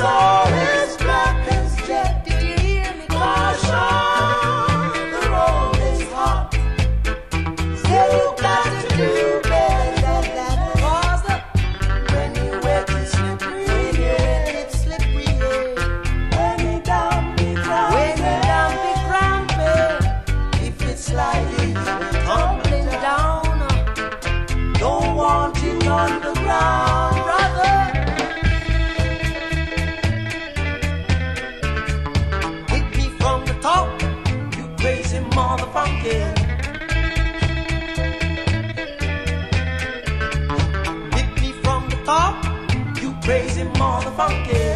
soul is black as jet. Did you hear me? Caution, the road is hot. Still you got to do better than that. Cause when you wet it's slippery, yeah, it's slippery, yeah. When you down be cramping, if it's sliding, tumbling down. Don't want it on the ground, brother. Hit me from the top, you crazy motherfucker. Hit me from the top, you crazy motherfucker.